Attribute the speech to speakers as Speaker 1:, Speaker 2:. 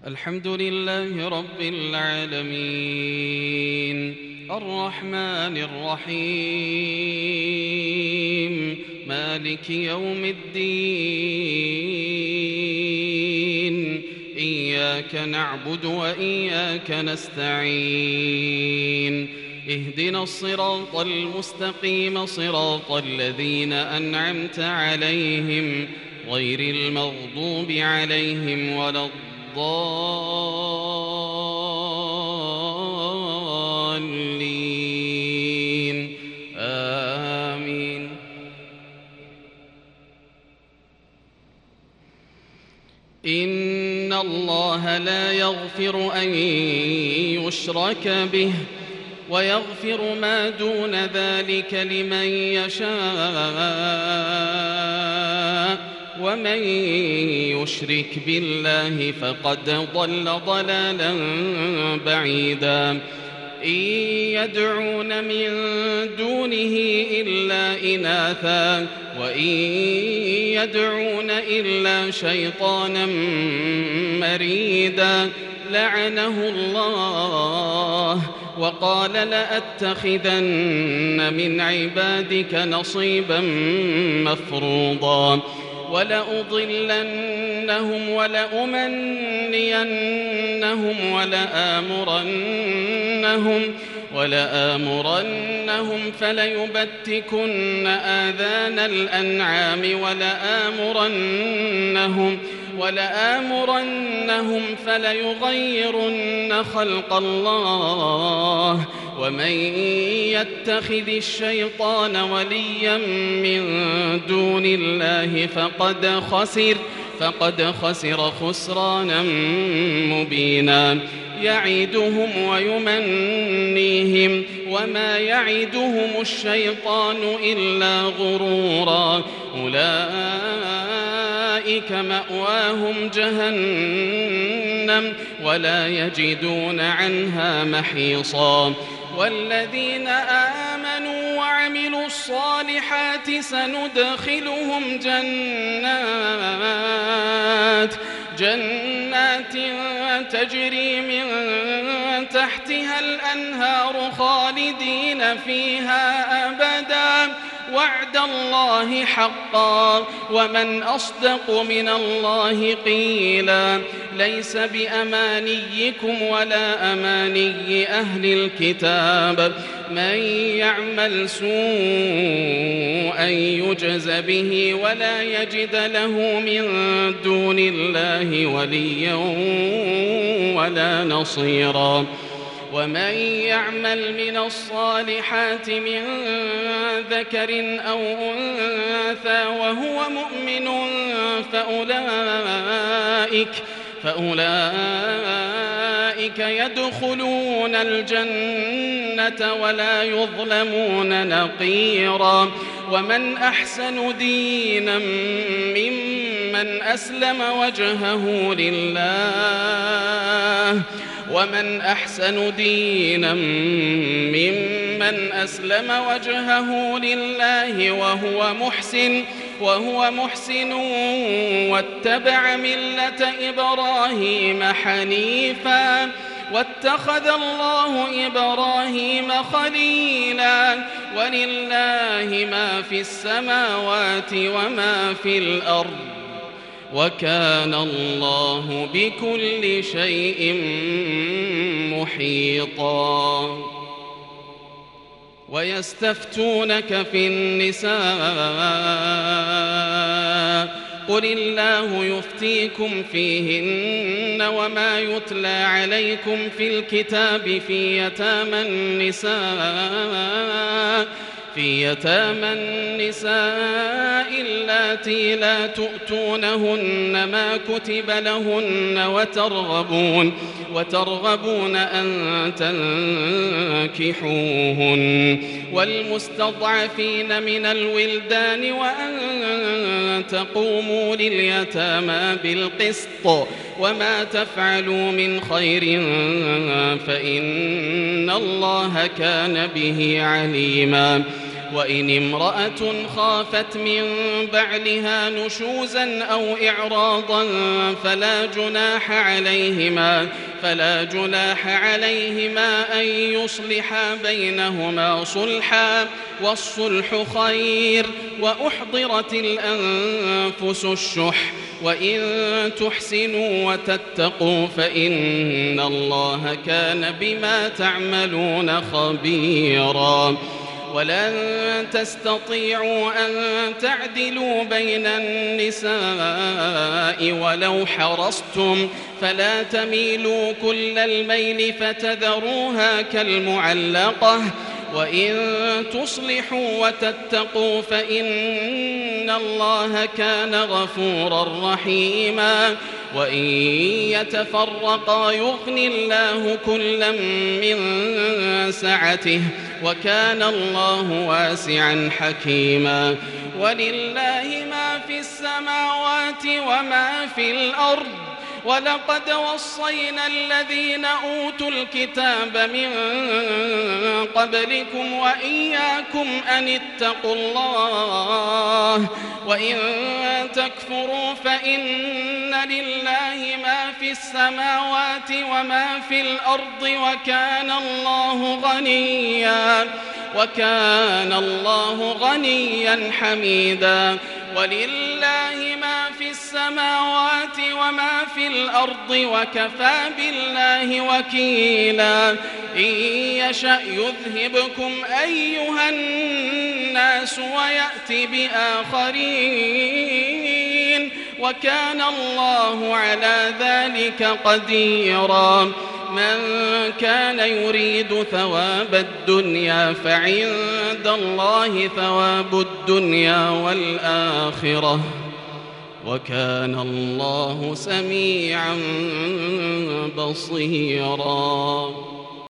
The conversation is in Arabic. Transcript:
Speaker 1: الحمد لله رب العالمين الرحمن الرحيم مالك يوم الدين إياك نعبد وإياك نستعين اهدنا الصراط المستقيم صراط الذين أنعمت عليهم غير المغضوب عليهم ولا الضالين آمين. إن الله لا يغفر أن يشرك به ويغفر ما دون ذلك لمن يشاء ومن يشرك بالله فقد ضل ضلالا بعيدا. إن يدعون من دونه إلا إناثا وإن يدعون إلا شيطانا مريدا لعنه الله وقال لأتخذن من عبادك نصيبا مفروضا ولأضلنهم ولأمنينهم ولآمرنهم فليبتكن آذان الأنعام ولآمرنهم فليغيرن خلق الله ومن يتخذ الشيطان وليا من دون الله فقد خسر خسرانا مبينا. يعدهم ويمنيهم وما يعدهم الشيطان إلا غرورا أولئك مأواهم جهنم ولا يجدون عنها محيصا. والذين آمنوا وعملوا الصالحات سندخلهم جنات تجري من تحتها الأنهار خالدين فيها أبدا وعد الله حقا ومن أصدق من الله قيلا. ليس بأمانيكم ولا أماني أهل الكتاب من يعمل سوءا يجز به ولا يجد له من دون الله وليا ولا نصيرا. ومن يعمل من الصالحات من ذكر أو أنثى وهو مؤمن فأولئك يدخلون الجنة ولا يظلمون نقيرا. ومن أحسن دينا ممن أسلم وجهه لله وهو محسن واتبع ملة إبراهيم حنيفا واتخذ الله إبراهيم خليلا. ولله ما في السماوات وما في الأرض وكان الله بكل شيء محيطا. ويستفتونك في النساء قل الله يفتيكم فيهن وما يتلى عليكم في الكتاب في يتامى النساء اللاتي لا تؤتونهن ما كتب لهن وترغبون أن تنكحوهن والمستضعفين من الولدان وأن تقوموا لليتامى بالقسط وما تفعلوا من خير فإن الله كان به عليما. وإن امرأة خافت من بعلها نشوزا أو إعراضا فلا جناح عليهما أن يصلحا بينهما صلحا والصلح خير وأحضرت الأنفس الشح وإن تحسنوا وتتقوا فإن الله كان بما تعملون خبيرا ولن تستطيعوا أن تعدلوا بين النساء ولو حرصتم فلا تميلوا كل الميل فتذروها كالمعلقة وإن تصلحوا وتتقوا فإن الله كان غفورا رحيما وإن يتفرقا يغن الله كلا من سعته وكان الله واسعا حكيما ولله ما في السماوات وما في الأرض ولقد وصينا الذين أوتوا الكتاب من قبلكم وإياكم أن اتقوا الله وإن تكفروا فإن لله ما في السماوات وما في الأرض وكان الله غنيا حميدا ولله ما في السماوات وما في الأرض وكفى بالله وكيلا إن يشأ يذهبكم أيها الناس ويأتي بآخرين وكان الله على ذلك قديرا من كان يريد ثواب الدنيا فعند الله ثواب الدنيا والآخرة وكان الله سميعا بصيرا.